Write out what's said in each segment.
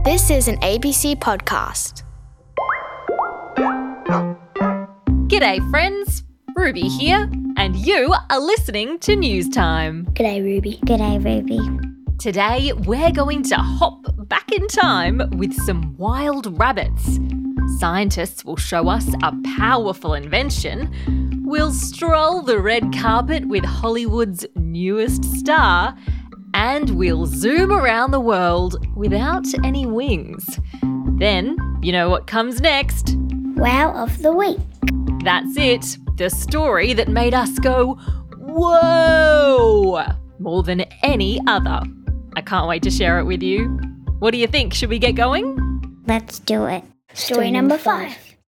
This is an ABC podcast. G'day friends, Ruby here, and you are listening to News Time. G'day, Ruby. G'day, Ruby. Today we're going to hop back in time with some wild rabbits. Scientists will show us a powerful invention. We'll stroll the red carpet with Hollywood's newest star, and we'll zoom around the world without any wings. Then, you know what comes next? Wow of the week. That's it, the story that made us go, whoa, more than any other. I can't wait to share it with you. What do you think? Should we get going? Let's do it. Story number 5.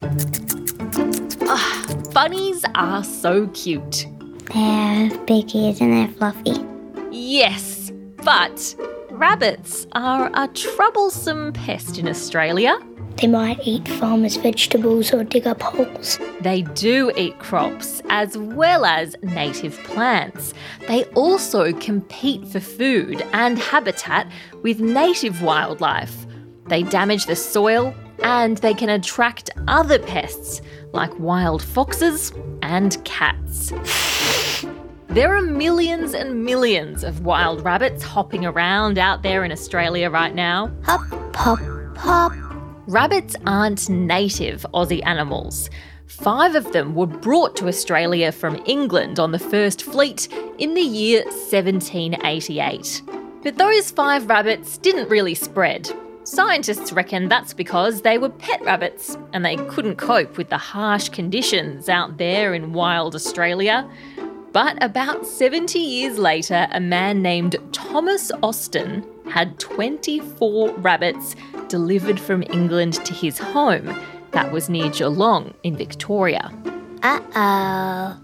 Bunnies are so cute. They have big ears and they're fluffy. Yes, but rabbits are a troublesome pest in Australia. They might eat farmers' vegetables or dig up holes. They do eat crops as well as native plants. They also compete for food and habitat with native wildlife. They damage the soil and they can attract other pests like wild foxes and cats. There are millions and millions of wild rabbits hopping around out there in Australia right now. Hop, hop, hop. Rabbits aren't native Aussie animals. 5 of them were brought to Australia from England on the First Fleet in the year 1788. But those 5 rabbits didn't really spread. Scientists reckon that's because they were pet rabbits and they couldn't cope with the harsh conditions out there in wild Australia. But about 70 years later, a man named Thomas Austin had 24 rabbits delivered from England to his home. That was near Geelong in Victoria. Uh-oh.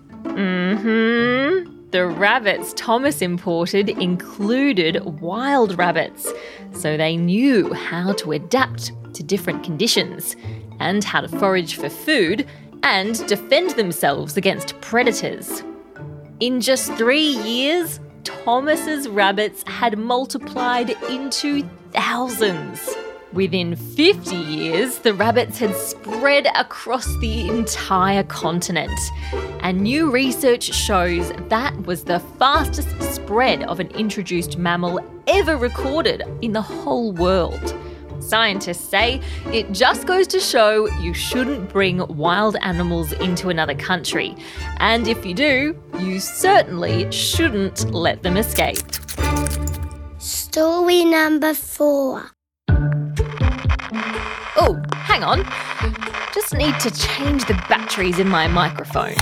The rabbits Thomas imported included wild rabbits, so they knew how to adapt to different conditions and how to forage for food and defend themselves against predators. In just 3 years, Thomas's rabbits had multiplied into thousands. Within 50 years, the rabbits had spread across the entire continent. And new research shows that was the fastest spread of an introduced mammal ever recorded in the whole world. Scientists say it just goes to show you shouldn't bring wild animals into another country. And if you do, you certainly shouldn't let them escape. Story number 4. Oh, hang on. Just need to change the batteries in my microphone.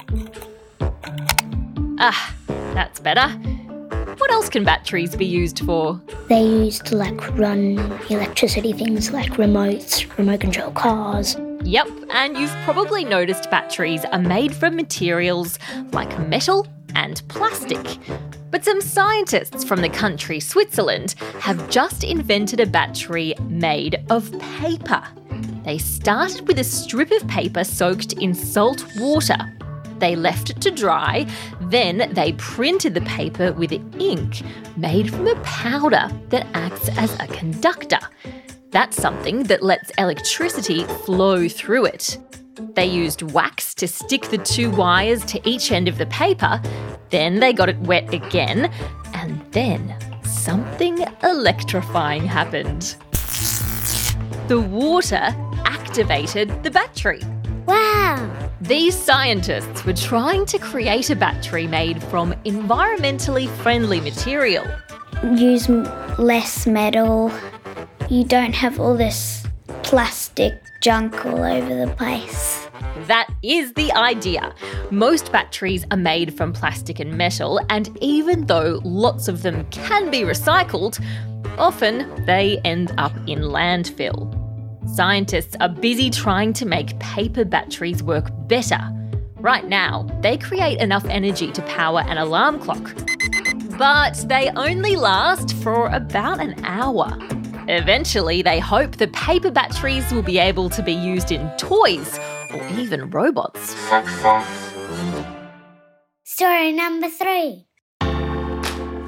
That's better. What else can batteries be used for? They used to run electricity things like remotes, remote control cars. Yep, and you've probably noticed batteries are made from materials like metal and plastic. But some scientists from the country Switzerland have just invented a battery made of paper. They started with a strip of paper soaked in salt water. They left it to dry, then they printed the paper with ink made from a powder that acts as a conductor. That's something that lets electricity flow through it. They used wax to stick the 2 wires to each end of the paper, then they got it wet again, and then something electrifying happened. The water activated the battery. Wow. These scientists were trying to create a battery made from environmentally friendly material. Use less metal. You don't have all this plastic junk all over the place. That is the idea. Most batteries are made from plastic and metal, and even though lots of them can be recycled, often they end up in landfill. Scientists are busy trying to make paper batteries work better. Right now, they create enough energy to power an alarm clock. But they only last for about an hour. Eventually, they hope the paper batteries will be able to be used in toys or even robots. Story number 3.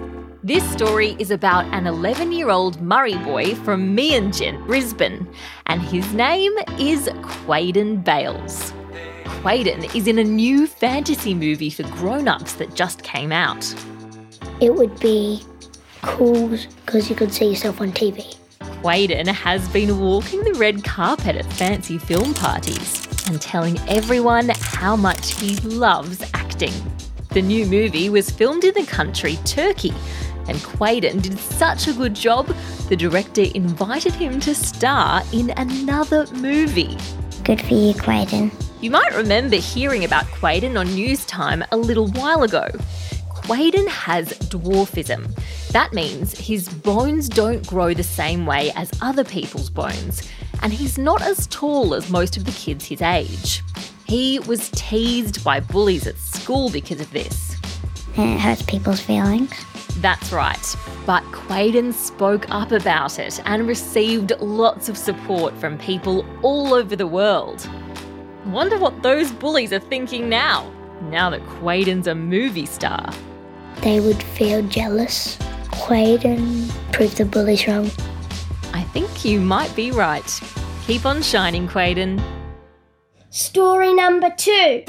This story is about an 11-year-old Murray boy from Meanjin, Brisbane, and his name is Quaden Bales. Quaden is in a new fantasy movie for grown-ups that just came out. It would be cool because you could see yourself on TV. Quaden has been walking the red carpet at fancy film parties and telling everyone how much he loves acting. The new movie was filmed in the country Turkey, and Quaden did such a good job, the director invited him to star in another movie. Good for you, Quaden. You might remember hearing about Quaden on News Time a little while ago. Quaden has dwarfism. That means his bones don't grow the same way as other people's bones, and he's not as tall as most of the kids his age. He was teased by bullies at school because of this. And it hurts people's feelings. That's right, but Quaden spoke up about it and received lots of support from people all over the world. Wonder what those bullies are thinking now that Quaden's a movie star. They would feel jealous. Quaden proved the bullies wrong. I think you might be right. Keep on shining, Quaden. Story number 2.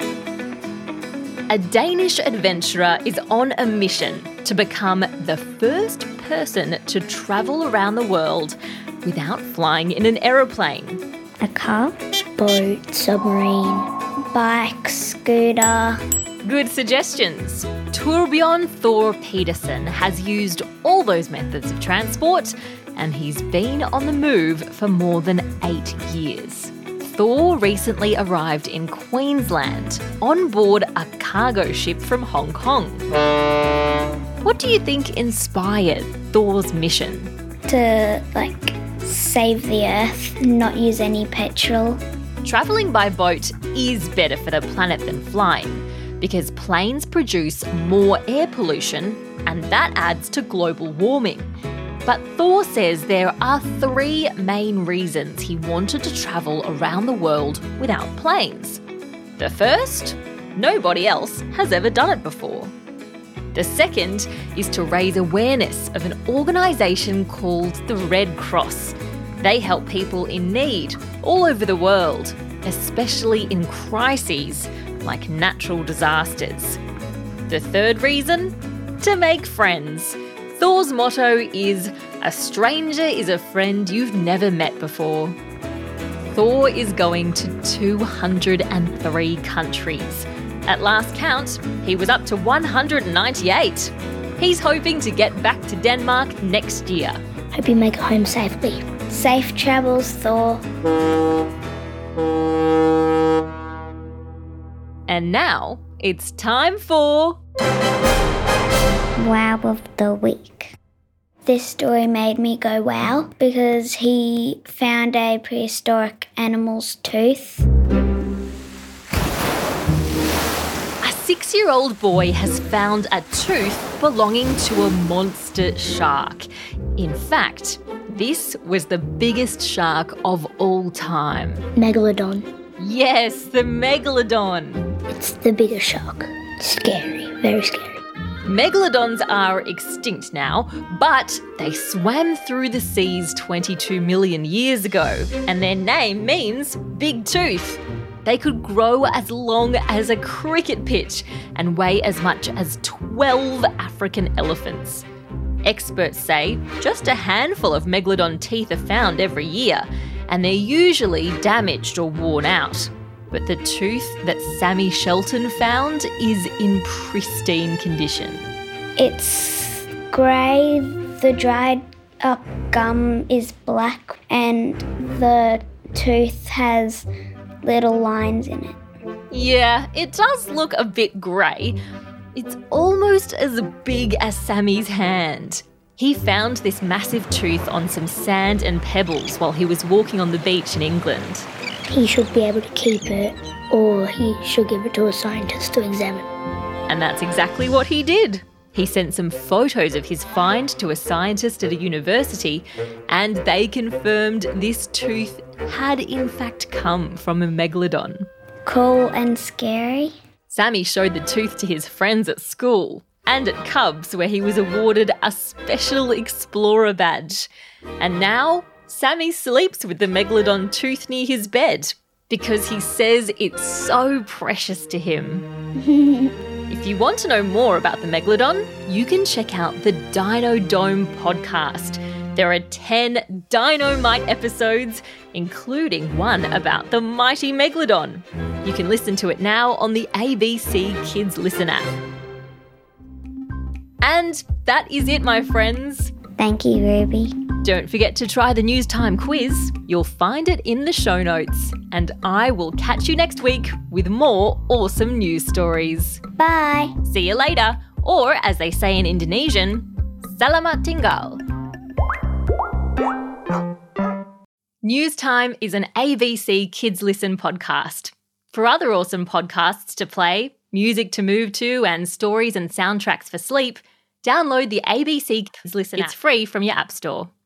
A Danish adventurer is on a mission to become the first person to travel around the world without flying in an aeroplane. A car? Boat, submarine. Bike, scooter. Good suggestions. Torbjorn Thor Peterson has used all those methods of transport, and he's been on the move for more than 8 years. Thor recently arrived in Queensland on board a cargo ship from Hong Kong. What do you think inspired Thor's mission? To, save the earth, not use any petrol. Travelling by boat is better for the planet than flying, because planes produce more air pollution and that adds to global warming. But Thor says there are 3 main reasons he wanted to travel around the world without planes. The first, nobody else has ever done it before. The second is to raise awareness of an organisation called the Red Cross. They help people in need all over the world, especially in crises like natural disasters. The third reason? To make friends. Thor's motto is, "A stranger is a friend you've never met before." Thor is going to 203 countries. At last count, he was up to 198. He's hoping to get back to Denmark next year. Hope you make it home safely. Safe travels, Thor. And now it's time for Wow of the week. This story made me go wow because he found a prehistoric animal's tooth. A 6-year-old boy has found a tooth belonging to a monster shark. In fact, this was the biggest shark of all time. Megalodon. Yes, the Megalodon. It's the biggest shark. Scary. Very scary. Megalodons are extinct now, but they swam through the seas 22 million years ago, and their name means big tooth. They could grow as long as a cricket pitch and weigh as much as 12 African elephants. Experts say just a handful of Megalodon teeth are found every year, and they're usually damaged or worn out. But the tooth that Sammy Shelton found is in pristine condition. It's grey, the dried up gum is black, and the tooth has little lines in it. Yeah, it does look a bit grey. It's almost as big as Sammy's hand. He found this massive tooth on some sand and pebbles while he was walking on the beach in England. He should be able to keep it, or he should give it to a scientist to examine. And that's exactly what he did. He sent some photos of his find to a scientist at a university, and they confirmed this tooth had in fact come from a Megalodon. Cool and scary. Sammy showed the tooth to his friends at school. and at Cubs, where he was awarded a Special Explorer badge. And now, Sammy sleeps with the Megalodon tooth near his bed because he says it's so precious to him. If you want to know more about the Megalodon, you can check out the Dino Dome podcast. There are 10 Dino-Mite episodes, including one about the mighty Megalodon. You can listen to it now on the ABC Kids Listen app. And that is it, my friends. Thank you, Ruby. Don't forget to try the News Time quiz. You'll find it in the show notes. And I will catch you next week with more awesome news stories. Bye. See you later. Or, as they say in Indonesian, Selamat tinggal. News Time is an ABC Kids Listen podcast. For other awesome podcasts to play, music to move to, and stories and soundtracks for sleep, download the ABC Kids Listen app. It's free from your app store.